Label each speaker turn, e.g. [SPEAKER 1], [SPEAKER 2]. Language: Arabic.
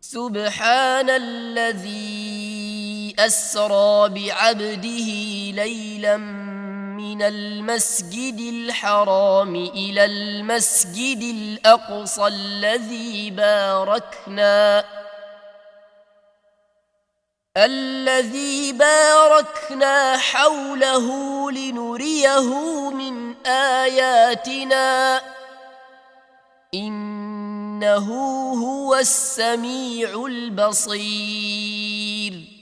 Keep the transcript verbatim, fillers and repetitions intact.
[SPEAKER 1] سبحان الذي أسرى بعبده ليلا من المسجد الحرام إلى المسجد الأقصى الذي باركنا الذي باركنا حوله لنريه من آياتنا إنه هو السميع البصير.